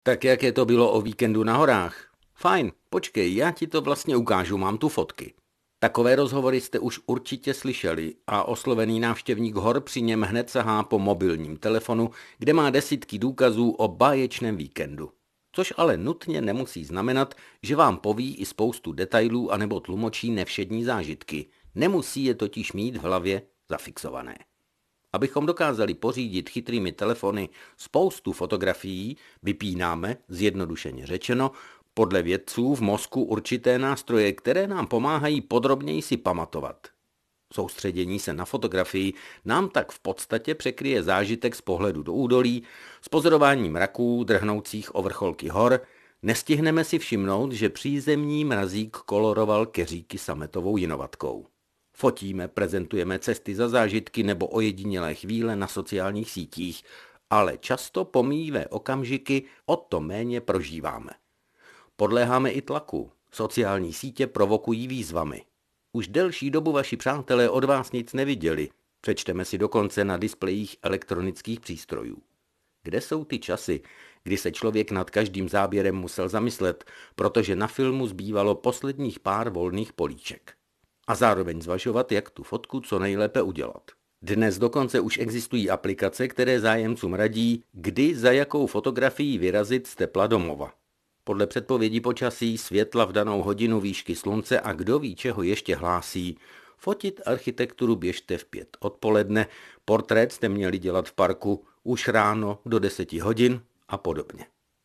Tak jak je to bylo o víkendu na horách? Fajn, počkej, já ti to vlastně ukážu, mám tu fotky. Takové rozhovory jste už určitě slyšeli a oslovený návštěvník hor při něm hned sahá po mobilním telefonu, kde má desítky důkazů o báječném víkendu. Což ale nutně nemusí znamenat, že vám poví i spoustu detailů anebo tlumočí nevšední zážitky. Nemusí je totiž mít v hlavě zafixované. Abychom dokázali pořídit chytrými telefony spoustu fotografií, vypínáme, zjednodušeně řečeno, podle vědců v mozku určité nástroje, které nám pomáhají podrobněji si pamatovat. Soustředění se na fotografii nám tak v podstatě překryje zážitek z pohledu do údolí, s pozorováním mraků drhnoucích o vrcholky hor, nestihneme si všimnout, že přízemní mrazík koloroval keříky sametovou jinovatkou. Fotíme, prezentujeme cesty za zážitky nebo ojedinělé chvíle na sociálních sítích, ale často pomíjivé okamžiky o to méně prožíváme. Podléháme i tlaku. Sociální sítě provokují výzvami. Už delší dobu vaši přátelé od vás nic neviděli. Přečteme si dokonce na displejích elektronických přístrojů. Kde jsou ty časy, kdy se člověk nad každým záběrem musel zamyslet, protože na filmu zbývalo posledních pár volných políček? A zároveň zvažovat, jak tu fotku co nejlépe udělat. Dnes dokonce už existují aplikace, které zájemcům radí, kdy za jakou fotografii vyrazit z tepla domova. Podle předpovědi počasí, světla v danou hodinu, výšky slunce a kdo ví, čeho ještě hlásí, fotit architekturu běžte v 5 odpoledne, portrét jste měli dělat v parku už ráno do 10 hodin a podobně.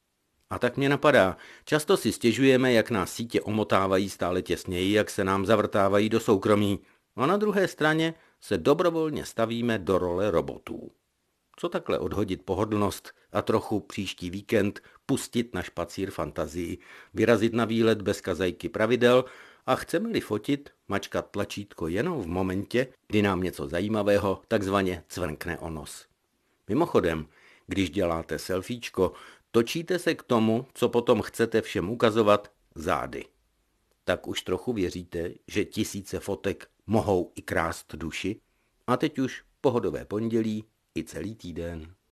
A tak mě napadá, často si stěžujeme, jak nás sítě omotávají stále těsněji, jak se nám zavrtávají do soukromí, a na druhé straně se dobrovolně stavíme do role robotů. Co takhle odhodit pohodlnost a trochu příští víkend pustit na špacír fantazii, vyrazit na výlet bez kazajky pravidel a chceme-li fotit, mačkat tlačítko jenom v momentě, kdy nám něco zajímavého takzvaně cvrkne o nos. Mimochodem, když děláte selfiečko, točíte se k tomu, co potom chcete všem ukazovat, zády. Tak už trochu věříte, že tisíce fotek mohou i krást duši? A teď už pohodové pondělí i celý týden.